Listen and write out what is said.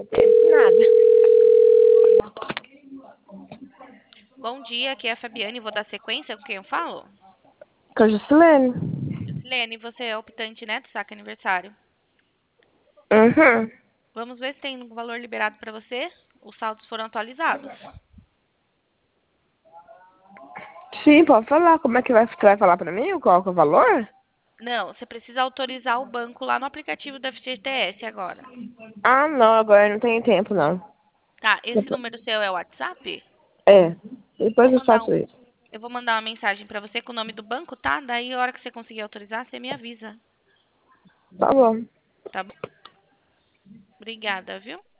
Nada. Bom dia, aqui é a Fabiane, vou dar sequência com quem eu falo. Com a Juscelene. Jusilene, você é optante, né, do saque aniversário. Uhum. Vamos ver se tem um valor liberado para você. Os saldos foram atualizados. Sim, pode falar. Como é que vai? Você vai falar pra mim qual que é o valor? Não, você precisa autorizar o banco lá no aplicativo do FGTS agora. Ah, não, agora não tem tempo, não. Tá, esse número seu é o WhatsApp? É, Vou depois eu mandar faço isso. eu vou mandar uma mensagem para você com o nome do banco, tá? Daí, a hora que você conseguir autorizar, você me avisa. Tá bom. Tá bom? Obrigada, viu?